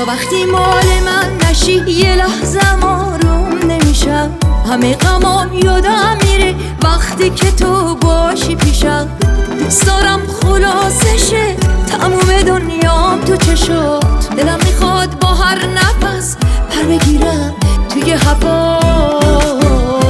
تا وقتی مال من نشی یه لحظه آروم نمیشم. همه غمام یادم میره وقتی که تو باشی پیشم. دوست دارم خلاصشه تموم دنیام تو چشات. دلم میخواد با هر نفس پر بگیرم توی هوات.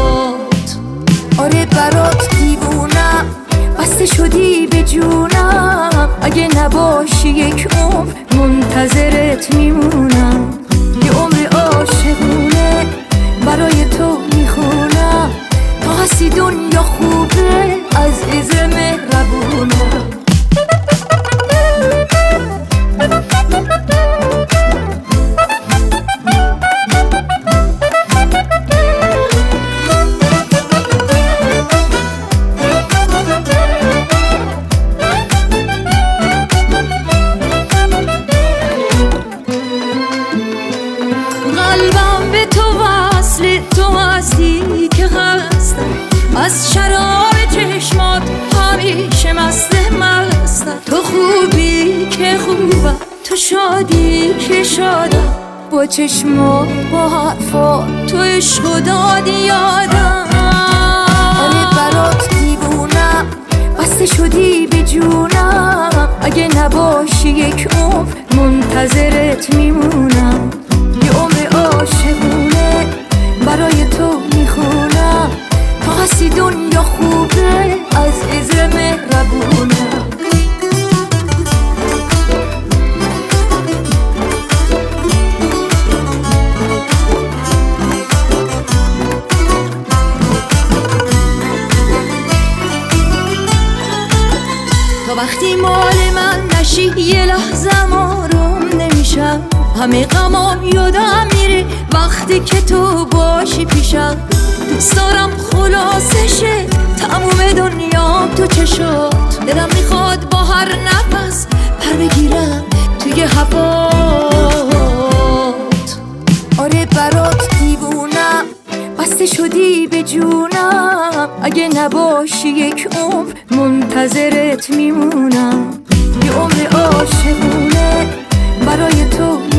آره برات دیوونم، بسته شدی به جونم. اگه نباشی یک عمر منتظرت میمونم. یه عمر عاشقونه برای تو میخونم. تا هستی دنیا خوبه عزیز مهربونم. قلبم به تو وصل، تو هستی که هستم. از شراب چشمات همیشه مستم. تو خوبی که خوبم، تو شادی که شادم. با چشمات با حرفات تو عشق دادی یادم. آره برات دیوونم، بسته شدی به جونم. اگه نباشی یک عمر منتظرت میمونم. یه عمر عاشقونه برای تو میخونم. تا هستی دنیا خوبه عزیز مهربونم. تا وقتی مال من نشی یه لحظه آروم نمیشم. همه غمام یادم میره وقتی که تو باشی پیشم. دوست دارم خلاصشه تموم دنیام تو چشات. دلم میخواد با هر نفس پر بگیرم توی هوات. آره برات دیوونم، بسته شدی به جونم. اگه نباشی یک عمر منتظرت میمونم. یه عمر عاشقونه برای تو